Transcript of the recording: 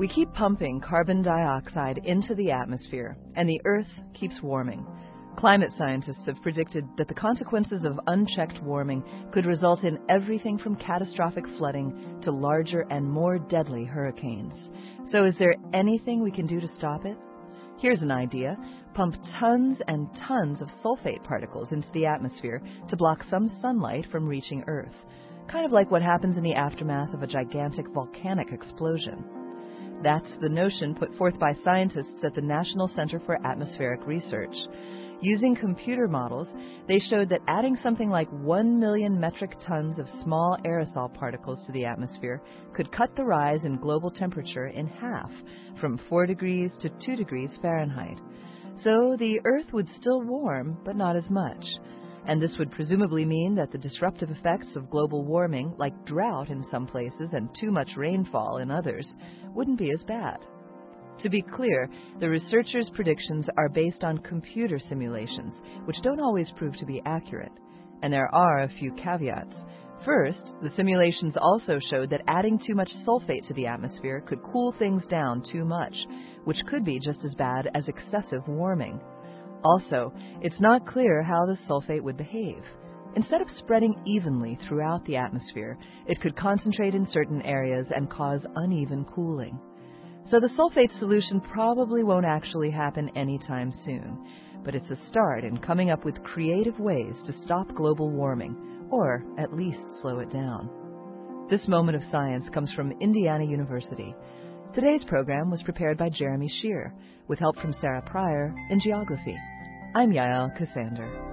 We keep pumping carbon dioxide into the atmosphere, and the Earth keeps warming. Climate scientists have predicted that the consequences of unchecked warming could result in everything from catastrophic flooding to larger and more deadly hurricanes. So is there anything we can do to stop it? Here's an idea. Pump tons and tons of sulfate particles into the atmosphere to block some sunlight from reaching Earth. Kind of like what happens in the aftermath of a gigantic volcanic explosion. That's the notion put forth by scientists at the National Center for Atmospheric Research. Using computer models, they showed that adding something like 1 million metric tons of small aerosol particles to the atmosphere could cut the rise in global temperature in half, from 4 degrees to 2 degrees Fahrenheit. So the Earth would still warm, but not as much. And this would presumably mean that the disruptive effects of global warming, like drought in some places and too much rainfall in others, wouldn't be as bad. To be clear, the researchers' predictions are based on computer simulations, which don't always prove to be accurate. And there are a few caveats. First, the simulations also showed that adding too much sulfate to the atmosphere could cool things down too much, which could be just as bad as excessive warming. Also, it's not clear how the sulfate would behave. Instead of spreading evenly throughout the atmosphere, it could concentrate in certain areas and cause uneven cooling. So the sulfate solution probably won't actually happen anytime soon, but it's a start in coming up with creative ways to stop global warming, or at least slow it down. This moment of science comes from Indiana University. Today's program was prepared by Jeremy Shear, with help from Sarah Pryor in geography. I'm Yael Cassander.